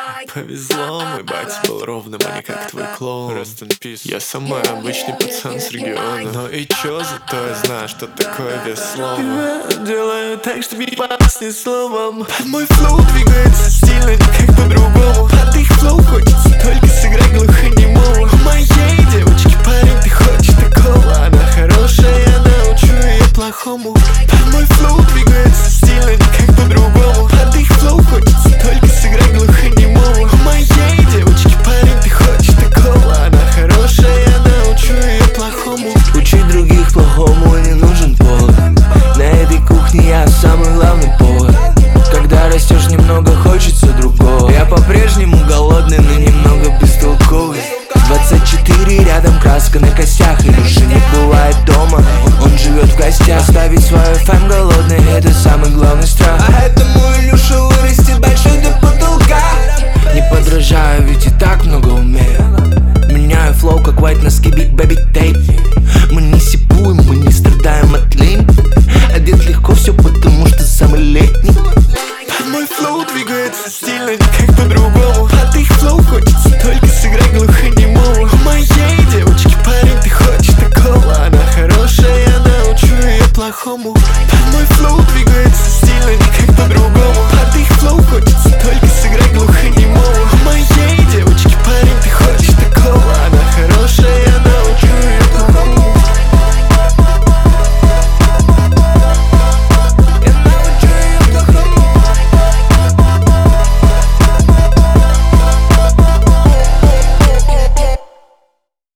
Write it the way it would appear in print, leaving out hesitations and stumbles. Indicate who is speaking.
Speaker 1: Повезло, мой батя был ровным, а не как твой клоун. Rest in peace. Я самый обычный пацан с региона. Но и чё, зато я знаю, что такое вес слова. Делаю так, что ебать ни словом. Под мой флоу двигается стильно, никак по-другому. Под их флоу хочется только сыграть глухонемого. У моей девочки парень, ты хочешь такого? Она хорошая, я научу ее плохому. Под мой флоу двигается стильно, никак по-другому. Под их флоу хочется только сыграть глухонемого. У моей девочки парень, ты хочешь такого? Она хорошая, я научу ее плохому.
Speaker 2: Учить других плохому не нужен повод. На этой кухне я самый главный повод. Когда растешь, немного хочется другого. Я по-прежнему голодный, но немного бестолковый. 24 рядом, краска на костях. Илюша не бывает дома, он живет в гостях. Оставить свою фэм голодный, это самый главный страх. А этому Илюша вырастет большой до потолка. Не подражаю, ведь и так много умею. Меняю флоу, как white носки Big Baby Tape. Мы не сипуем, мы не страдаем от лень. Одет легко все, потому что самый летний.
Speaker 1: Под мой флоу двигается стильно, никак по-другому. Под их флоу хочется только сыграть глухонемого. У моей девочки парень, ты хочешь такого? Она хорошая, я научу ее плохому. Под мой флоу двигается стильно, никак по-другому. Под их флоу хочется